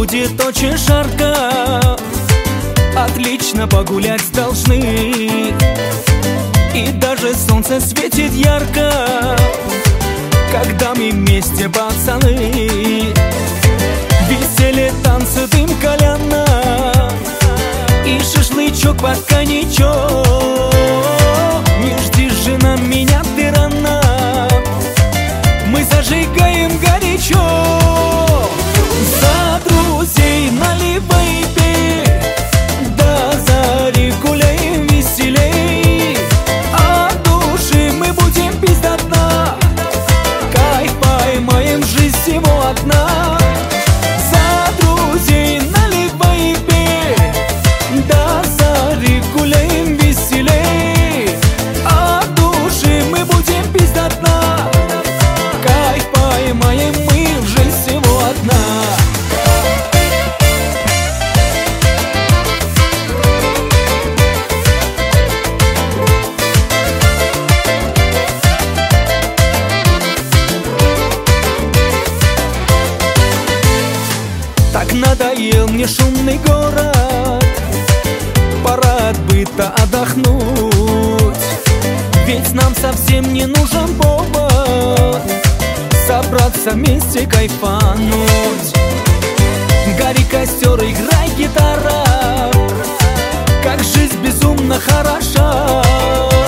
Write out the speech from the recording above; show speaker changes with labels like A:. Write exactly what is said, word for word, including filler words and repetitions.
A: будет очень жарко, отлично погулять должны. И даже солнце светит ярко, когда мы вместе, пацаны. Веселье, танцы, дым, кальяна и шашлычок под коньячок. Не жди, жена, меня ты рано, мы зажигаем горячо. За друзей наливай, пей, до зари гуляем веселей. От души мы будем пить до дна, кайф поймаем, жизнь всего одна. За друзей наливай, пей, до зари гуляем веселей. От души мы будем пить до дна, кайф поймаем, мы, жизнь всего одна. Так надоел мне шумный город, пора от быта отдохнуть. Ведь нам совсем не нужен повод собраться вместе, кайфануть. Гори костер, играй гитара, как жизнь безумно хороша.